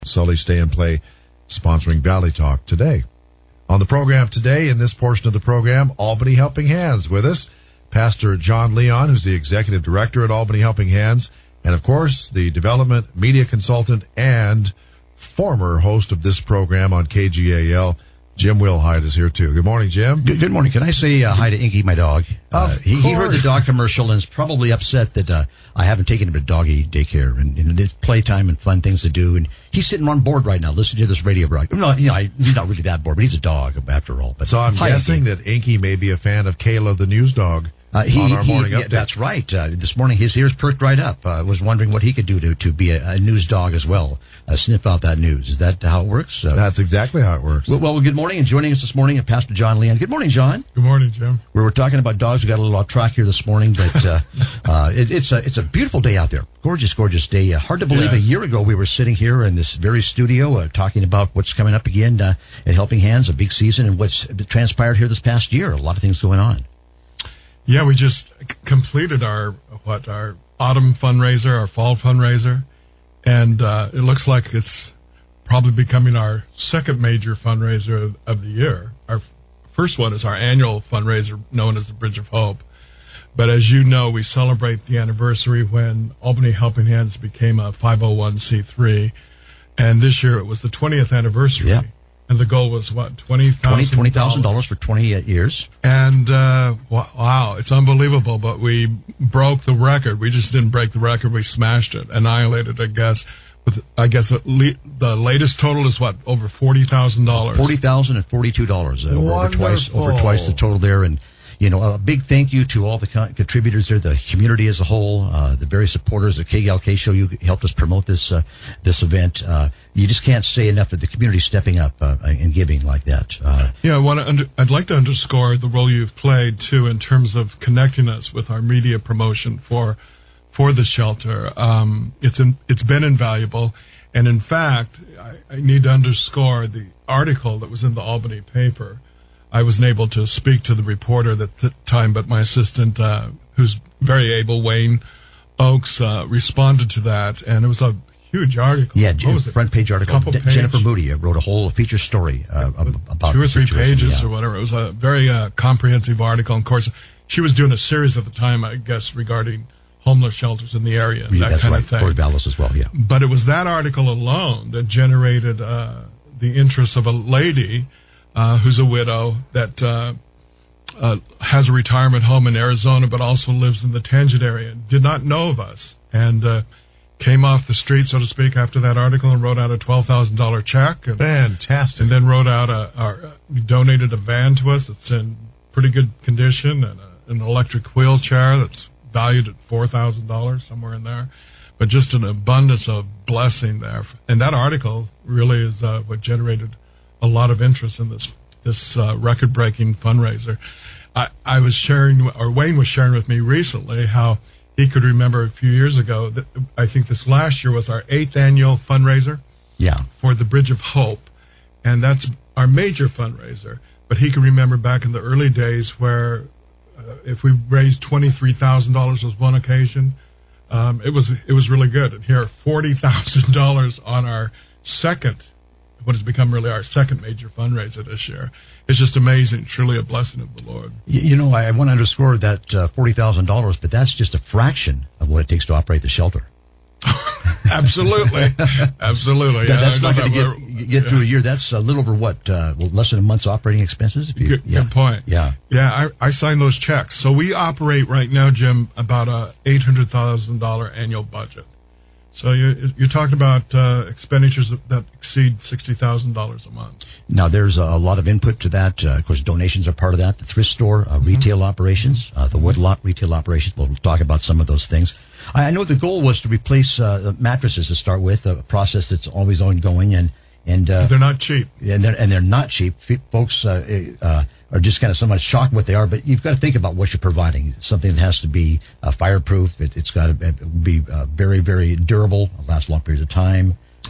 Sully Stay and Play, sponsoring Valley Talk today. On the program today, in this portion of the program, Albany Helping Hands. With us, Pastor John Leon, who's the executive director at Albany Helping Hands, and of course, the development media consultant and former host of this program on KGAL, Jim Wilhite, is here too. Good morning, Jim. Good morning. Can I say hi to Inky, my dog? He heard the dog commercial and is probably upset that I haven't taken him to doggy daycare and there's playtime and fun things to do. And he's sitting on board right now listening to this radio broadcast. No, he's not really that bored, but he's a dog after all. But so I'm guessing that Inky may be a fan of Kayla the news dog. On our morning update. That's right. This morning his ears perked right up. I was wondering what he could do to be a news dog as well. Sniff out that news. Is that how it works? That's exactly how it works. Well, good morning. And joining us this morning is Pastor John Leon. Good morning, John. Good morning, Jim. We were talking about dogs. We got a little off track here this morning, but it's a beautiful day out there. Gorgeous, gorgeous day. Hard to believe. Yes. A year ago we were sitting here in this very studio talking about what's coming up again at Helping Hands, a big season, and what's transpired here this past year. A lot of things going on. Yeah, we just completed our autumn fundraiser, our fall fundraiser, and it looks like it's probably becoming our second major fundraiser of the year. Our first one is our annual fundraiser known as the Bridge of Hope. But as you know, we celebrate the anniversary when Albany Helping Hands became a 501c3, and this year it was the 20th anniversary. Yeah. And the goal was what, $20,000 for 28 years. And wow, it's unbelievable. But we broke the record. We just didn't break the record. We smashed it, annihilated, I guess. The latest total is what, over $40,000. $40,042. Over twice the total there. And a big thank you to all the contributors there, the community as a whole, the various supporters. The KGLK show, you helped us promote this event. You just can't say enough of the community stepping up and giving like that. I'd like to underscore the role you've played too in terms of connecting us with our media promotion for the shelter. It's been invaluable, and in fact, I need to underscore the article that was in the Albany paper. I wasn't able to speak to the reporter at the time, but my assistant, who's very able, Wayne Oakes, responded to that, and it was a huge article. Yeah, front page article. Jennifer Moody wrote a whole feature story about 2 or 3 pages or whatever. It was a very comprehensive article. And of course, she was doing a series at the time, I guess, regarding homeless shelters in the area and that kind of thing. Fort Vallis as well, yeah. But it was that article alone that generated the interest of a lady who's a widow that has a retirement home in Arizona, but also lives in the Tangent area. Did not know of us, and came off the street, so to speak, after that article, and wrote out a $12,000 check. Fantastic! And then wrote out donated a van to us that's in pretty good condition, and an electric wheelchair that's valued at $4,000, somewhere in there. But just an abundance of blessing there, and that article really is what generated a lot of interest in this record-breaking fundraiser. I was sharing, or Wayne was sharing with me recently, how he could remember a few years ago that I think this last year was our 8th annual fundraiser. Yeah. For the Bridge of Hope, and that's our major fundraiser. But he could remember back in the early days where if we raised $23,000 was one occasion, it was really good. And here, $40,000 on our second. What has become really our second major fundraiser this year. It's just amazing, truly a blessing of the Lord. I want to underscore that $40,000, but that's just a fraction of what it takes to operate the shelter. Absolutely. Absolutely. That's not going to get through a year. That's a little over less than a month's operating expenses? Good point. Yeah. Yeah, I signed those checks. So we operate right now, Jim, about a $800,000 annual budget. So you're talking about expenditures that exceed $60,000 a month. Now, there's a lot of input to that. Of course, donations are part of that. The thrift store, retail operations, the woodlot retail operations. We'll talk about some of those things. I know the goal was to replace the mattresses to start with, a process that's always ongoing, and they're not cheap. And they're not cheap. Folks are just kind of somewhat shocked what they are, but you've got to think about what you're providing. It's something that has to be fireproof. It's got to be very, very durable, last long periods of time.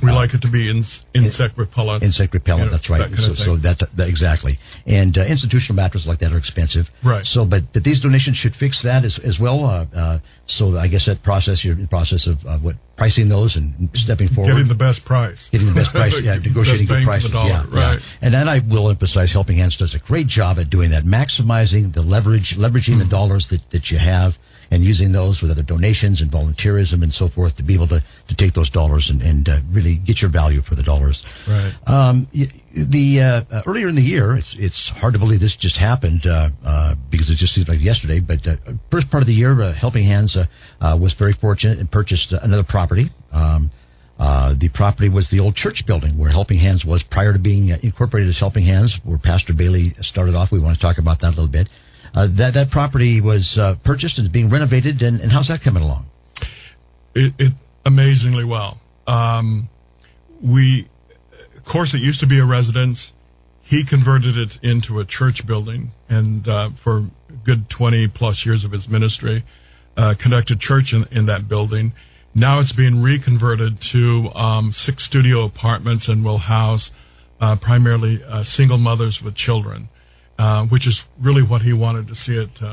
We like it to be insect repellent. Insect repellent, that's right. That that exactly. And institutional mattresses like that are expensive. Right. So, but these donations should fix that as well. So I guess that process, you're in the process of pricing those and stepping forward. Getting the best price. Negotiating good prices. Right. Yeah. And then I will emphasize Helping Hands does a great job at doing that, maximizing the leveraging the dollars that you have, and using those with other donations and volunteerism and so forth to be able to take those dollars and really get your value for the dollars. Right. Earlier in the year, it's hard to believe this just happened because it just seems like yesterday. But first part of the year, Helping Hands was very fortunate and purchased another property. The property was the old church building where Helping Hands was prior to being incorporated as Helping Hands, where Pastor Bailey started off. We want to talk about that a little bit. That property was purchased and is being renovated, and how's that coming along? It amazingly well. Of course, it used to be a residence. He converted it into a church building, and for a good 20 plus years of his ministry, conducted church in that building. Now it's being reconverted to 6 studio apartments and will house primarily single mothers with children. Which is really what he wanted to see it,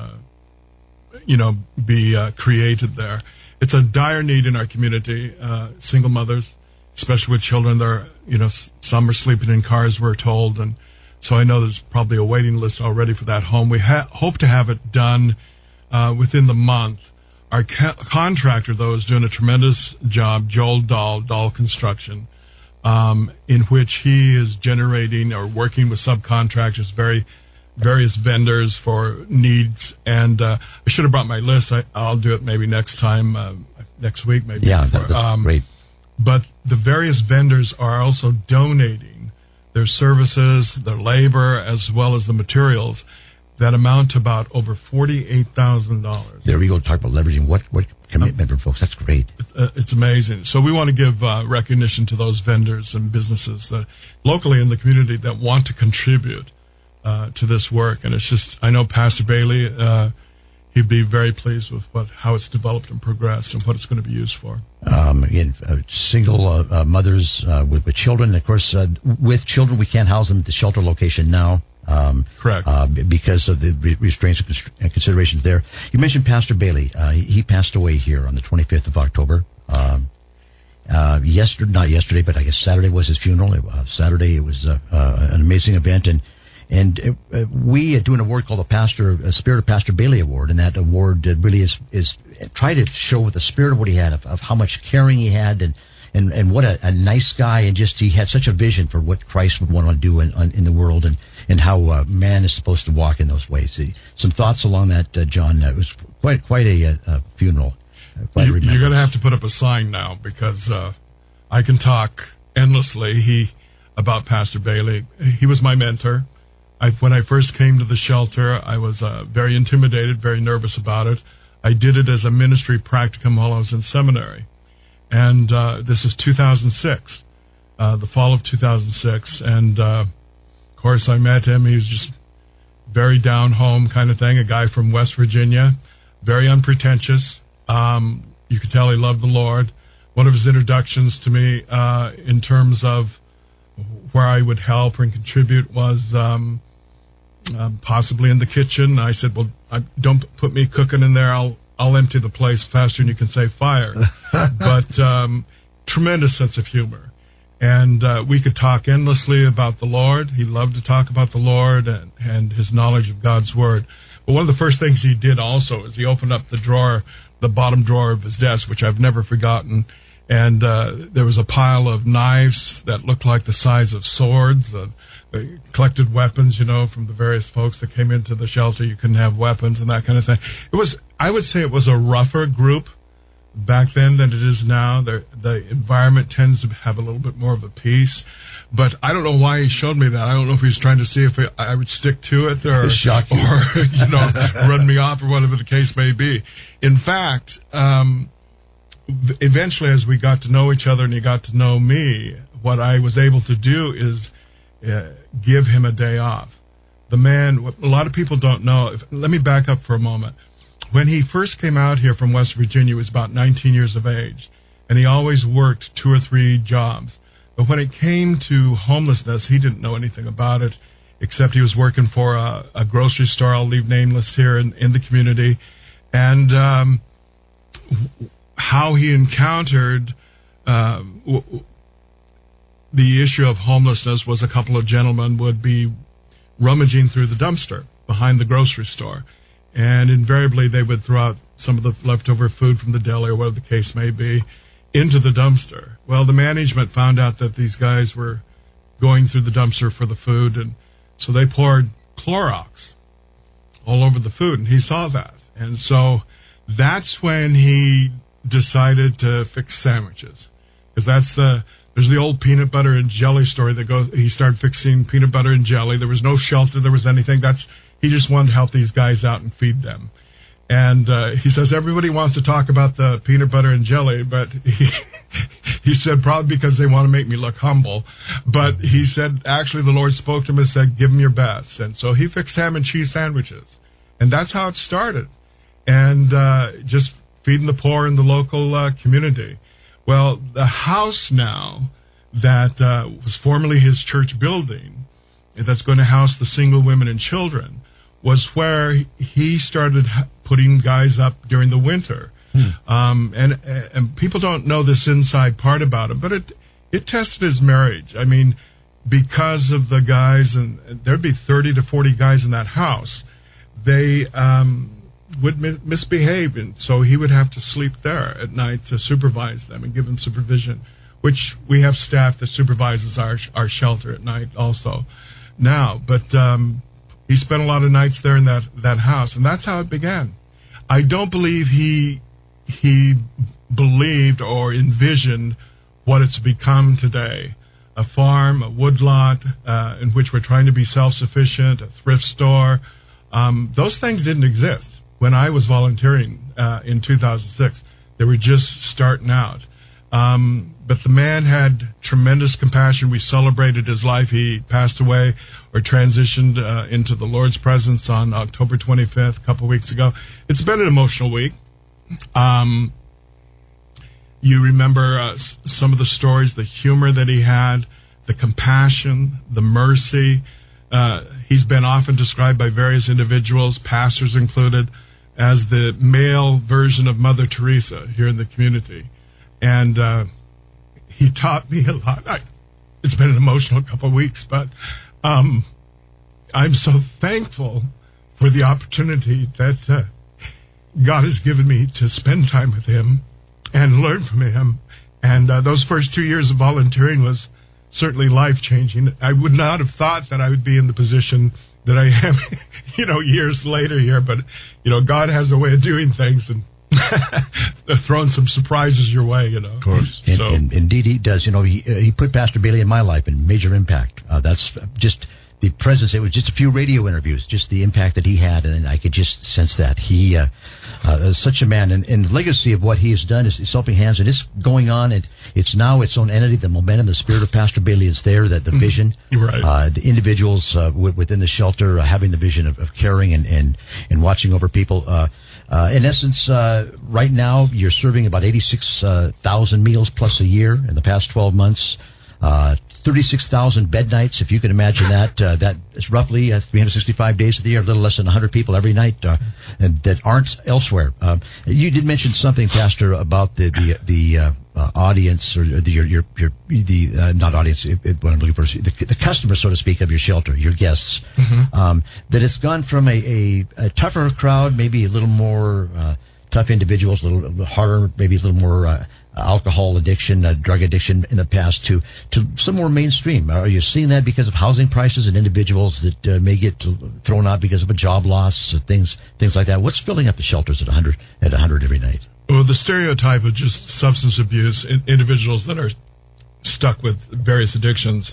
be created there. It's a dire need in our community. Single mothers, especially with children, some are sleeping in cars, we're told, and so I know there's probably a waiting list already for that home. We hope to have it done within the month. Our contractor, though, is doing a tremendous job, Joel Dahl Construction, in which he is generating or working with subcontractors, various vendors for needs, and I should have brought my list. I'll do it maybe next time, next week maybe. Yeah, that's great. But the various vendors are also donating their services, their labor, as well as the materials that amount to about over $48,000. There we go. Talk about leveraging. What commitment for folks. That's great. It's amazing. So we want to give recognition to those vendors and businesses that locally in the community that want to contribute to this work. And it's just, I know Pastor Bailey, he'd be very pleased with how it's developed and progressed and what it's going to be used for. Again, single mothers with children. Of course, with children, we can't house them at the shelter location now. Correct. Because of the restraints and considerations there. You mentioned Pastor Bailey. He passed away here on the 25th of October. Not yesterday, but I guess Saturday was his funeral. Saturday, it was an amazing event, and we do an award called the Spirit of Pastor Bailey Award, and that award really is try to show the spirit of what he had, of how much caring he had, and what a nice guy, and just he had such a vision for what Christ would want to do in the world, and how man is supposed to walk in those ways. Some thoughts along that, John. It was quite a funeral. You're going to have to put up a sign now, because I can talk endlessly about Pastor Bailey. He was my mentor. When I first came to the shelter, I was very intimidated, very nervous about it. I did it as a ministry practicum while I was in seminary. And this is 2006, the fall of 2006. And, of course, I met him. He was just very down-home kind of thing, a guy from West Virginia, very unpretentious. You could tell he loved the Lord. One of his introductions to me in terms of where I would help and contribute was possibly in the kitchen. I said, well, don't put me cooking in there. I'll empty the place faster than you can say fire. But tremendous sense of humor. And we could talk endlessly about the Lord. He loved to talk about the Lord and his knowledge of God's Word. But one of the first things he did also is he opened up the bottom drawer of his desk, which I've never forgotten. And there was a pile of knives that looked like the size of swords. They collected weapons, from the various folks that came into the shelter. You couldn't have weapons and that kind of thing. I would say it was a rougher group back then than it is now. The environment tends to have a little bit more of a peace. But I don't know why he showed me that. I don't know if he was trying to see if I would stick to it or run me off or whatever the case may be. In fact, eventually as we got to know each other and he got to know me, what I was able to do is give him a day off. The man, what a lot of people don't know, let me back up for a moment. When he first came out here from West Virginia, he was about 19 years of age. and he always worked 2 or 3 jobs. But when it came to homelessness, he didn't know anything about it, except he was working for a grocery store, I'll leave nameless here, in the community. And how he encountered the issue of homelessness was a couple of gentlemen would be rummaging through the dumpster behind the grocery store. And invariably they would throw out some of the leftover food from the deli or whatever the case may be into the dumpster. Well, the management found out that these guys were going through the dumpster for the food, and so they poured Clorox all over the food, and he saw that. And so that's when he decided to fix sandwiches, because there's the old peanut butter and jelly story that goes, he started fixing peanut butter and jelly. There was no shelter, there was anything. He just wanted to help these guys out and feed them. And he says, everybody wants to talk about the peanut butter and jelly, but he said, probably because they want to make me look humble. But he said, actually, the Lord spoke to him and said, give him your best. And so he fixed ham and cheese sandwiches. And that's how it started. And just feeding the poor in the local community. Well, the house now that was formerly his church building, that's going to house the single women and children, was where he started putting guys up during the winter. And people don't know this inside part about him, but it tested his marriage. I mean, because of the guys, and there'd be 30 to 40 guys in that house, they would misbehave, and so he would have to sleep there at night to supervise them and give them supervision, which we have staff that supervises our shelter at night also now. But he spent a lot of nights there in that house, and that's how it began. I don't believe he believed or envisioned what it's become today. A farm, a woodlot, in which we're trying to be self-sufficient, a thrift store. Those things didn't exist when I was volunteering in 2006. They were just starting out. But the man had tremendous compassion. We celebrated his life. He passed away or transitioned into the Lord's presence on October 25th, a couple weeks ago. It's been an emotional week. You remember some of the stories, the humor that he had, the compassion, the mercy. He's been often described by various individuals, pastors included, as the male version of Mother Teresa here in the community. And he taught me a lot. It's been an emotional couple of weeks, but I'm so thankful for the opportunity that God has given me to spend time with him and learn from him. And those first 2 years of volunteering was certainly life-changing. I would not have thought that I would be in the position that I am, years later here. But, God has a way of doing things and throwing some surprises your way, Of course. And indeed he does. He put Pastor Bailey in my life in major impact. That's just the presence. It was just a few radio interviews, just the impact that he had, and I could just sense that. He is such a man, and the legacy of what he has done is helping hands, and it's going on, and it's now its own entity. The momentum, the spirit of Pastor Bailey is there, that the vision, right. The individuals within the shelter having the vision of caring and watching over people. In essence, right now you're serving about 86,000 meals plus a year in the past 12 months. 36,000 bed nights, if you can imagine that. That is roughly 365 days of the year, a little less than 100 people every night that aren't elsewhere. You did mention something, Pastor, about the audience, or not audience, what I'm looking for, the customers, so to speak, of your shelter, your guests. Mm-hmm. That it's gone from a tougher crowd, maybe a little more tough individuals, a little harder, maybe a little more alcohol addiction, drug addiction in the past, to some more mainstream. Are you seeing that because of housing prices and individuals that may get thrown out because of a job loss, things like that? What's filling up the shelters at 100 every night? Well, the stereotype of just substance abuse, individuals that are stuck with various addictions,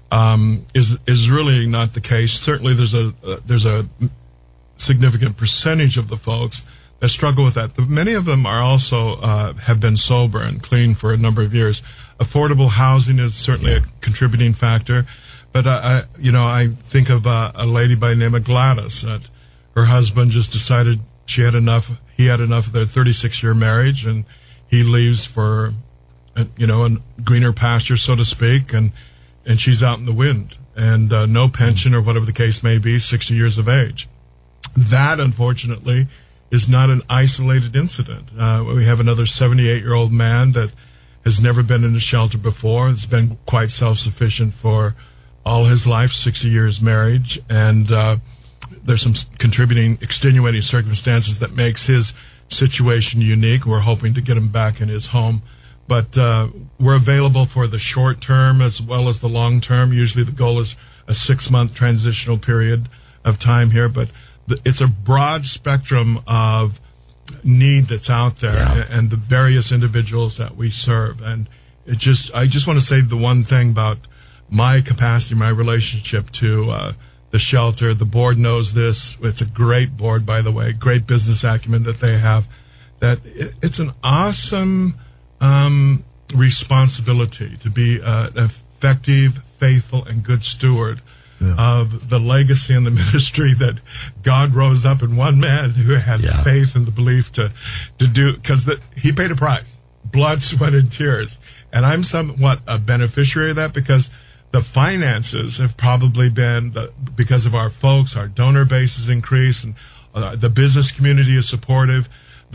is really not the case. Certainly, there's a significant percentage of the folks that struggle with that. But many of them are also have been sober and clean for a number of years. Affordable housing is certainly a contributing factor. But I think of a lady by the name of Gladys. That her husband just decided he had enough of their 36-year marriage, and he leaves for in greener pasture, so to speak, and she's out in the wind, and no pension or whatever the case may be, 60 years of age. That, unfortunately, is not an isolated incident. We have another 78-year-old man that has never been in a shelter before. Has been quite self-sufficient for all his life, 60 years marriage, and there's some contributing, extenuating circumstances that makes his situation unique. We're hoping to get him back in his home, but we're available for the short term as well as the long term. Usually the goal is a 6-month transitional period of time here, but it's a broad spectrum of need that's out there, and the various individuals that we serve. And I just want to say the one thing about my capacity, my relationship to the shelter. The board knows this. It's a great board, by the way, great business acumen that they have. That it's an awesome responsibility to be an effective, faithful, and good steward of the legacy and the ministry that God rose up in one man who had the faith and the belief to do, because he paid a price, blood, sweat, and tears. And I'm somewhat a beneficiary of that, because the finances have probably been, because of our folks, our donor base has increased, and the business community is supportive.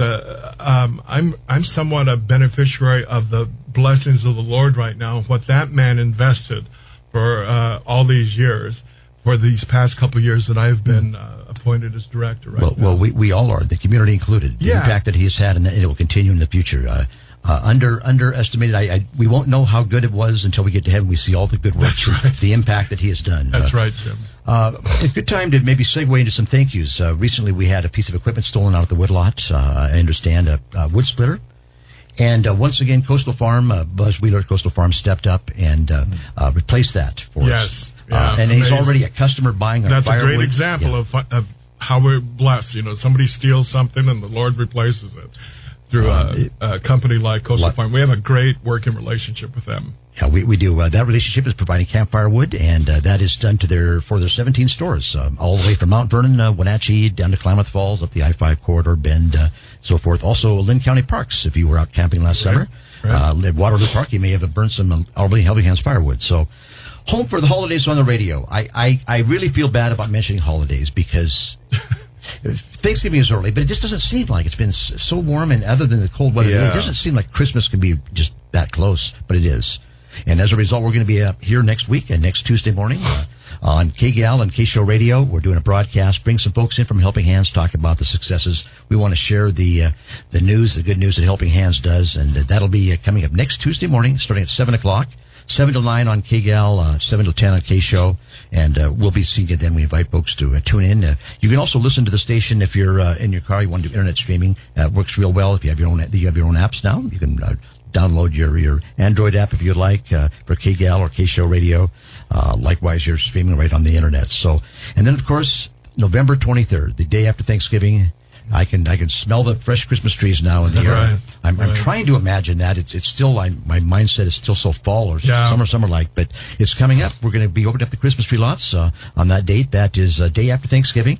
I'm somewhat a beneficiary of the blessings of the Lord right now, what that man invested for all these years, for these past couple of years that I've been appointed as director right now. Well, we all are, the community included. The impact that he has had, and it will continue in the future. Underestimated. We won't know how good it was until we get to heaven. We see all the good work, the impact that he has done. That's right, Jim. A good time to maybe segue into some thank yous. Recently, we had a piece of equipment stolen out of the woodlot. I understand a wood splitter. And once again, Coastal Farm, Buzz Wheeler at Coastal Farm stepped up and replaced that for us. Yeah, and he's already a customer buying our That's firewood. a great example of how we're blessed. Somebody steals something and the Lord replaces it through a company like Coastal Farm. We have a great working relationship with them. Yeah, we do. That relationship is providing campfire wood, and that is done for their 17 stores, all the way from Mount Vernon, Wenatchee, down to Klamath Falls, up the I-5 corridor, Bend, so forth. Also, Lynn County Parks, if you were out camping last summer. At Waterloo Park, you may have burned some Albany Helping Hands firewood. So, home for the holidays on the radio. I really feel bad about mentioning holidays, because Thanksgiving is early, but it just doesn't seem like it's been so warm, and other than the cold weather, it doesn't seem like Christmas can be just that close, but it is. And as a result, we're going to be here next week and next Tuesday morning on KGAL and K-Show Radio. We're doing a broadcast, bring some folks in from Helping Hands, talk about the successes. We want to share the news, the good news that Helping Hands does, and that'll be coming up next Tuesday morning, starting at 7 o'clock. 7 till 9 on KGAL, 7 till 10 on K-Show, and we'll be seeing you then. We invite folks to tune in. You can also listen to the station if you're in your car. You want to do internet streaming. It works real well. If you have your own apps now, you can download your Android app if you'd like for KGAL or K-Show Radio. Likewise, you're streaming right on the internet. So, and then of course, November 23rd, the day after Thanksgiving. I can smell the fresh Christmas trees now in the air. I'm trying to imagine that. It's still, my mindset is still so fall or summer-like, but it's coming up. We're going to be opening up the Christmas tree lots on that date. That is day after Thanksgiving.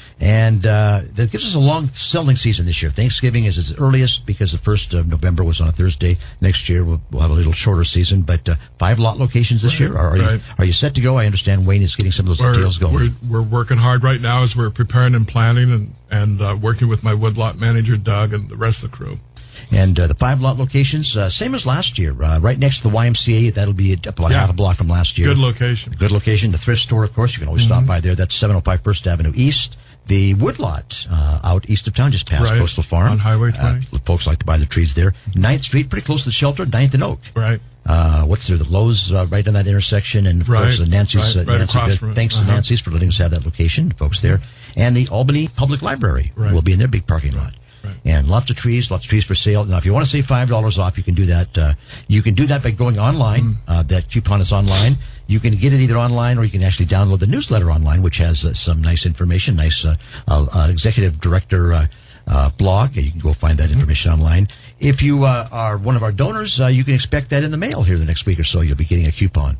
And that gives us a long selling season this year. Thanksgiving is its earliest because the 1st of November was on a Thursday. Next year we'll have a little shorter season, but 5 lot locations this year. Are you set to go? I understand Wayne is getting some of those deals going. We're working hard right now as we're preparing and planning and working with my woodlot manager, Doug, and the rest of the crew. And the 5 lot locations, same as last year, right next to the YMCA. That'll be about half a block from last year. Good location. Good location. The thrift store, of course, you can always stop by there. That's 705 First Avenue East. The woodlot out east of town, just past Coastal Farm. On Highway 20. Folks like to buy the trees there. 9th Street, pretty close to the shelter, 9th and Oak. Right. What's there? The Lowe's right on that intersection. And, of course, Nancy's. Nancy's thanks to Nancy's for letting us have that location, folks there. And the Albany Public Library will be in their big parking lot. Right. And lots of trees for sale. Now, if you want to save $5 off, you can do that. You can do that by going online. That coupon is online. You can get it either online or you can actually download the newsletter online, which has some nice information, nice executive director blog. You can go find that information online. If you are one of our donors, you can expect that in the mail here the next week or so. You'll be getting a coupon.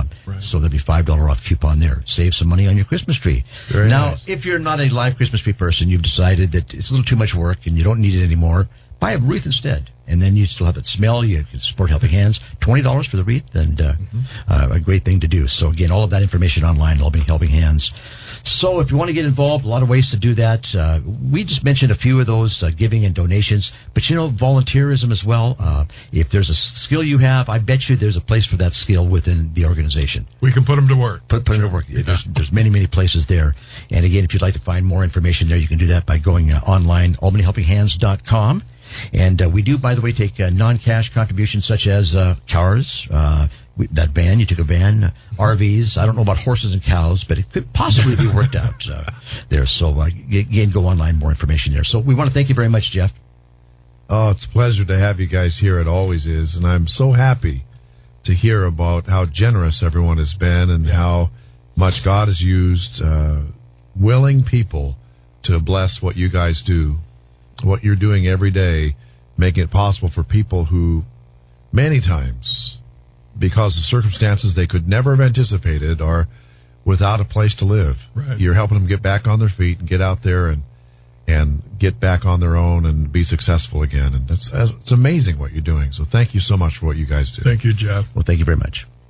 So there'll be $5 off coupon there. Save some money on your Christmas tree. Now, if you're not a live Christmas tree person, you've decided that it's a little too much work and you don't need it anymore, buy a wreath instead. And then you still have that smell. You can support Helping Hands. $20 for the wreath, and a great thing to do. So again, all of that information online, Albany Helping Hands. So if you want to get involved, a lot of ways to do that. We just mentioned a few of those, giving and donations, but volunteerism as well. If there's a skill you have, I bet you there's a place for that skill within the organization. We can put them to work. Put them to work. Yeah. There's many, many places there. And again, if you'd like to find more information there, you can do that by going online, albanyhelpinghands.com. And we do, by the way, take non-cash contributions such as cars, that van. You took a van, RVs. I don't know about horses and cows, but it could possibly be worked out there. So again, go online, more information there. So we want to thank you very much, Jeff. Oh, it's a pleasure to have you guys here. It always is. And I'm so happy to hear about how generous everyone has been and how much God has used willing people to bless what you guys do, what you're doing every day, making it possible for people who many times, because of circumstances they could never have anticipated, are without a place to live. Right. You're helping them get back on their feet and get out there and get back on their own and be successful again. And it's amazing what you're doing. So thank you so much for what you guys do. Thank you, Jeff. Well, thank you very much.